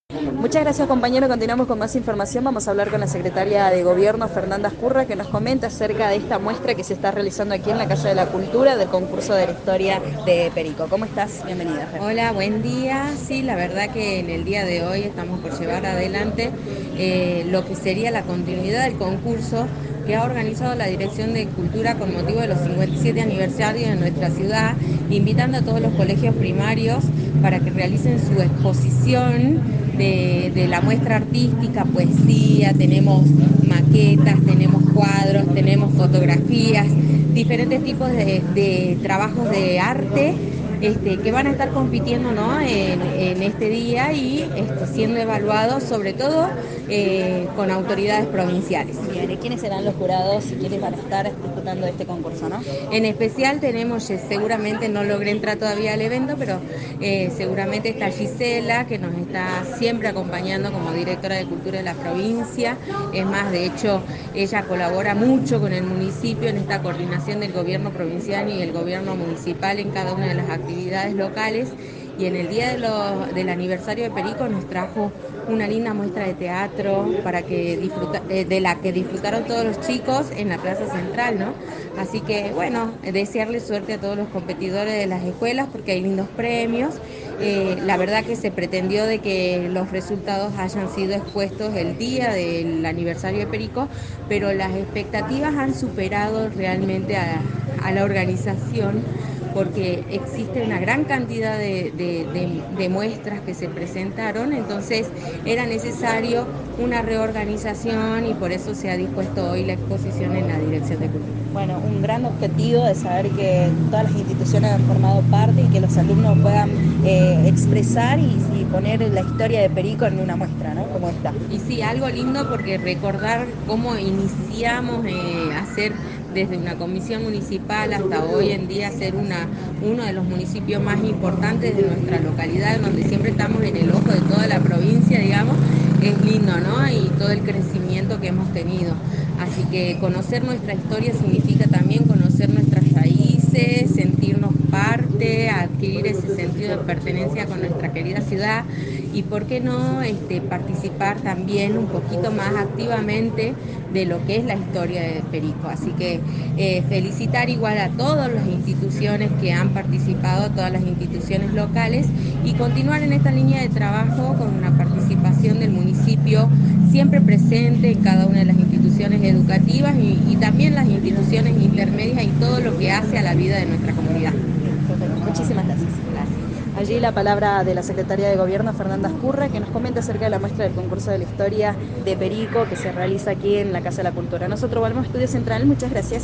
Muchas gracias, compañero. Continuamos con más información. Vamos a hablar con la secretaria de Gobierno, Fernanda Escurra, que nos comenta acerca de esta muestra que se está realizando aquí en la Casa de la Cultura del concurso de la historia de Perico. ¿Cómo estás? Bienvenida, Fer. Hola, buen día. Sí, la verdad que en el día de hoy estamos por llevar adelante lo que sería la continuidad del concurso que ha organizado la Dirección de Cultura con motivo de los 57 aniversarios de nuestra ciudad, invitando a todos los colegios primarios para que realicen su exposición de la muestra artística, poesía, tenemos maquetas, tenemos cuadros, tenemos fotografías, diferentes tipos de trabajos de arte que van a estar compitiendo, ¿no? en este día y siendo evaluados sobre todo con autoridades provinciales. Bien, ¿y quiénes serán los jurados y quiénes van a estar disputando este concurso, no? En especial tenemos, seguramente no logré entrar todavía al evento, pero seguramente está Gisela, que nos está siempre acompañando como directora de Cultura de la provincia. Es más, de hecho, ella colabora mucho con el municipio en esta coordinación del gobierno provincial y el gobierno municipal en cada una de las actividades locales. Y en el día del aniversario de Perico nos trajo una linda muestra de teatro para que de la que disfrutaron todos los chicos en la Plaza Central, ¿no? Así que bueno, desearle suerte a todos los competidores de las escuelas porque hay lindos premios. La verdad que se pretendió de que los resultados hayan sido expuestos el día del aniversario de Perico, pero las expectativas han superado realmente a la organización porque existe una gran cantidad de muestras que se presentaron, entonces era necesario una reorganización y por eso se ha dispuesto hoy la exposición en la Dirección de Cultura. Bueno, un gran objetivo de saber que todas las instituciones han formado parte y que los alumnos puedan expresar y poner la historia de Perico en una muestra, ¿no? Como esta. Y sí, algo lindo porque recordar cómo iniciamos a hacer desde una comisión municipal hasta hoy en día ser uno de los municipios más importantes de nuestra localidad, donde siempre estamos en el ojo de toda la provincia, digamos, es lindo, ¿no? Y todo el crecimiento que hemos tenido. Así que conocer nuestra historia significa también conocer nuestras raíces, sentirnos parte, adquirir ese sentido de pertenencia con nuestra querida ciudad y por qué no participar también un poquito más activamente de lo que es la historia de Perico. Así que felicitar igual a todas las instituciones que han participado, a todas las instituciones locales y continuar en esta línea de trabajo con una participación del municipio siempre presente en cada una de las instituciones educativas y también las instituciones intermedias y todo lo que hace a la vida de nuestra comunidad. Muchísimas gracias. Gracias. Allí la palabra de la secretaria de Gobierno, Fernanda Escurra, que nos comenta acerca de la muestra del concurso de la historia de Perico que se realiza aquí en la Casa de la Cultura. Nosotros volvemos a Estudio Central. Muchas gracias.